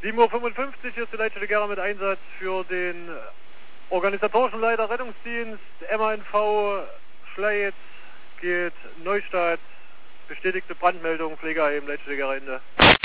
7:55 Uhr, hier ist die Leitstelle Gera mit Einsatz für den organisatorischen Leiter Rettungsdienst, MANV Schleiz, geht Neustadt, bestätigte Brandmeldung, Pflegeheim, Leitstelle Gera Ende.